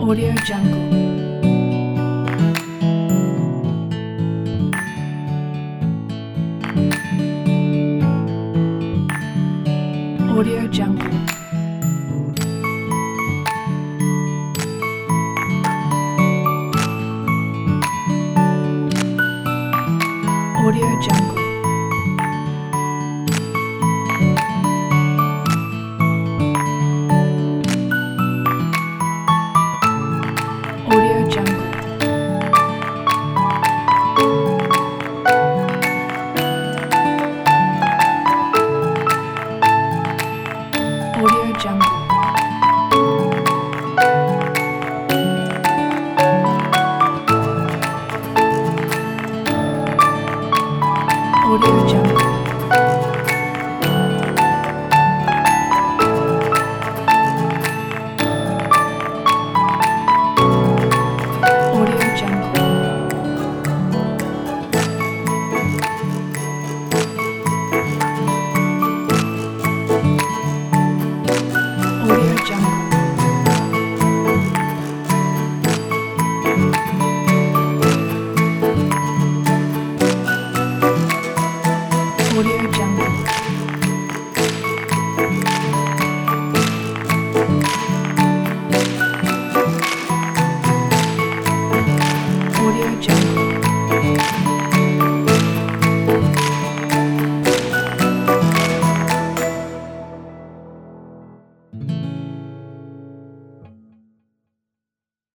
Audio Jungle. Audio Jungle. Audio Jungle. Audio Jungle. Audio Jungle. Audio Jungle. Audio Jungle. Audio Jungle. Audio Jungle. Audio Jungle.